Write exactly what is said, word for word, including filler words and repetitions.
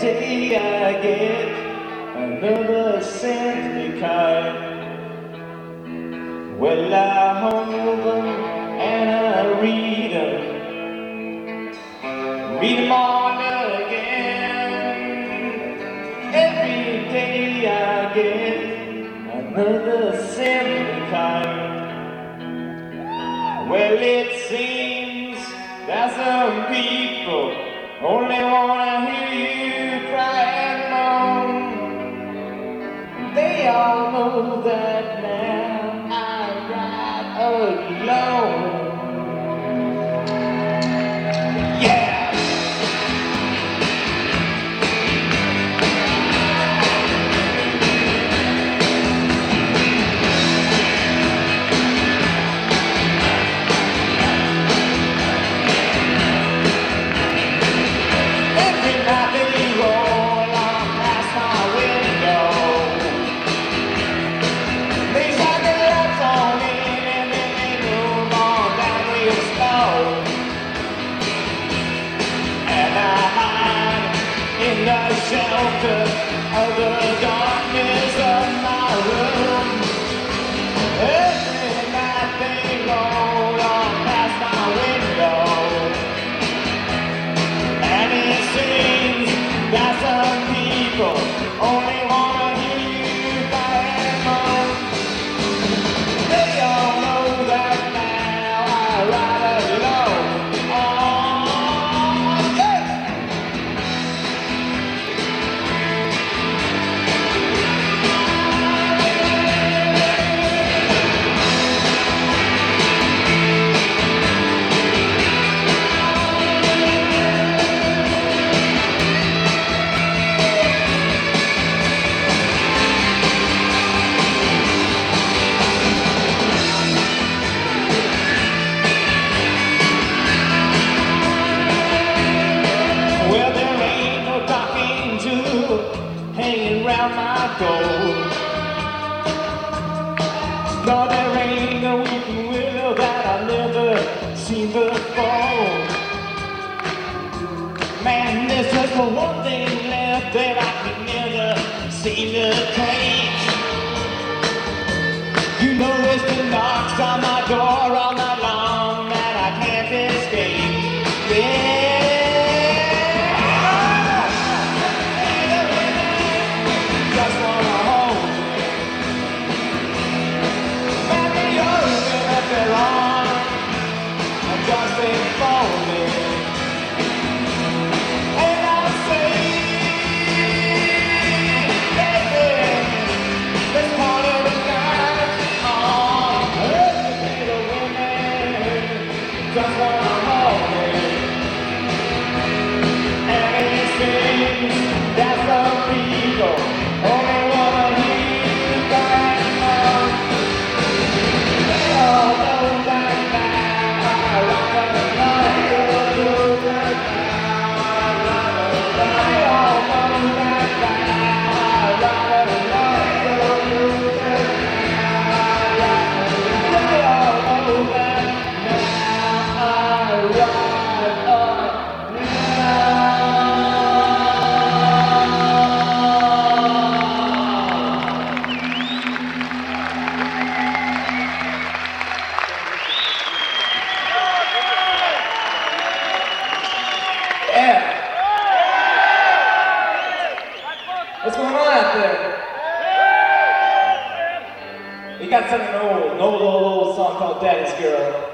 day I get another sympathy card. Well, I hold them and I read them, read them all again. Every day I get another sympathy card. Well, it seems that some people only wanna hear you cry and moan. They all know that now I ride alone. Yeah. In the shelter of the darkness of my room, every night they roll on past my window, and it seems that some people only wanna hear you cry and moan. They all know that now I ride alone. Hanging round my door. No, there ain't no weeping willow that I've never seen before. Man, there's just one thing left that I can never seem to take. You know it's the knocks on my door all night long that I can't escape. Yeah. Just wanna hold it, and it seems that some people only wanna hear you cry and moan. They all know that now I ride alone. They all know that now I ride alone. They all know that. Yeah. What's going on out there? We got some old, old, old, old song called Daddy's Girl.